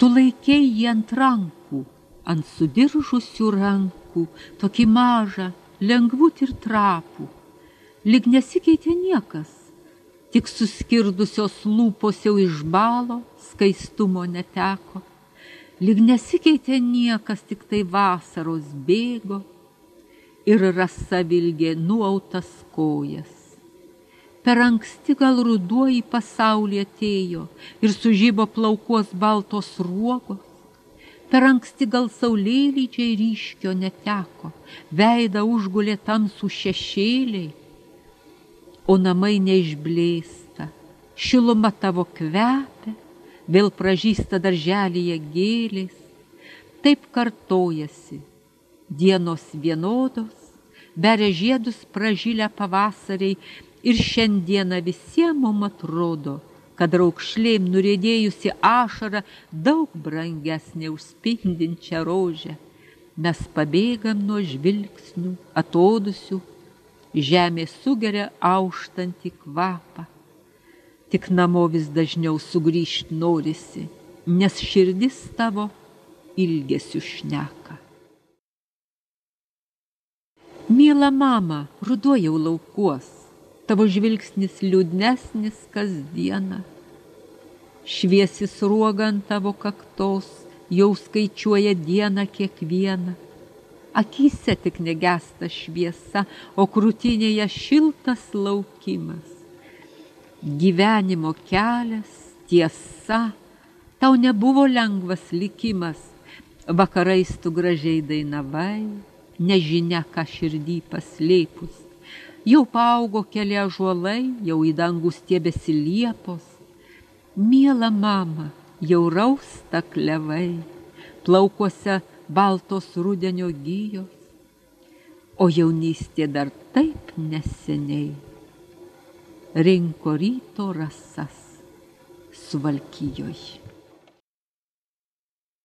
laikei jį ant rankų, ant sudiržusių rankų, tokį mažą, lengvut ir trapų. Lyg nesikeitė niekas, tik suskirdusios lūpos jau išbalo, skaistumo neteko. Lyg nesikeitė niekas, tik tai vasaros bėgo ir rasa vilgė nuautas kojas. Per anksti gal ruduo į pasaulį atėjo ir sužybo plaukos baltos ruogos. Per anksti gal saulėlydžiai ryškio neteko, veidą užgulė tamsų šešėliai, o namai neišblėsta, šiluma tavo kvepia, vėl pražysta darželyje gėlės. Taip kartojasi, dienos vienodos, beria žiedus pražylę pavasariai ir šiandieną visiems mums atrodo, kad raukšlėm nuriedėjusi ašara daug brangesnė už spindinčią rožę. Mes pabėgam nuo žvilgsnių, atodusių, žemė sugeria auštantį kvapą. Tik namo vis dažniau sugrįžt norisi, nes širdis tavo ilgesiu šneka. Miela mama, ruduo jau laukuos, tavo žvilgsnis liūdnesnis kasdieną. Šviesi sruoga ant tavo kaktos, jau skaičiuoja dieną kiekvieną. Akyse tik negesta šviesa, o krūtinėje šiltas laukimas. Gyvenimo kelias, tiesa, tau nebuvo lengvas likimas. Vakarais tu gražiai dainavai, nežinia, ką širdį paslėpus. Jau paaugo keli ąžuolai, jau į dangų stiebėsi liepos. Miela mama, jau rausta klevai, plaukuose baltos rudenio gijos, o jaunystė dar taip neseniai rinko ryto rasas Suvalkijoj.